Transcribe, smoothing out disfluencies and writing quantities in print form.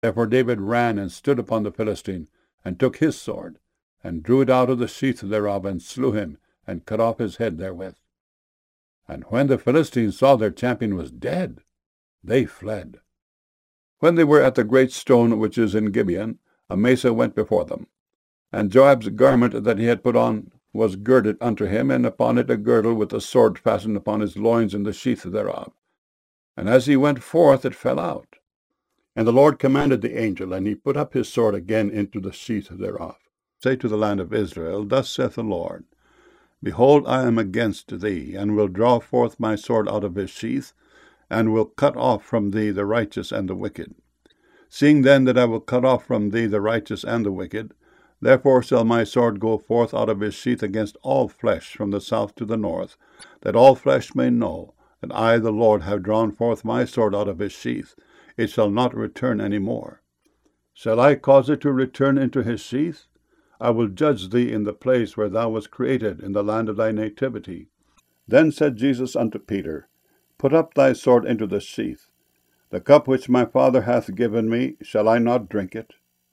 Therefore David ran and stood upon the Philistine, and took his sword, and drew it out of the sheath thereof, and slew him, and cut off his head therewith. And when the Philistines saw their champion was dead, they fled. When they were at the great stone which is in Gibeon, Amasa went before them. And Joab's garment that he had put on was girded unto him, and upon it a girdle with a sword fastened upon his loins in the sheath thereof. And as he went forth, it fell out. And the Lord commanded the angel, and he put up his sword again into the sheath thereof. Say to the land of Israel, Thus saith the Lord, Behold, I am against thee, and will draw forth my sword out of his sheath, and will cut off from thee the righteous and the wicked. Seeing then that I will cut off from thee the righteous and the wicked, therefore shall my sword go forth out of his sheath against all flesh from the south to the north, that all flesh may know that I, the Lord, have drawn forth my sword out of his sheath. It shall not return any more. Shall I cause it to return into his sheath? I will judge thee in the place where thou wast created, in the land of thy nativity. Then said Jesus unto Peter, Put up thy sword into the sheath. The cup which my Father hath given me, shall I not drink it?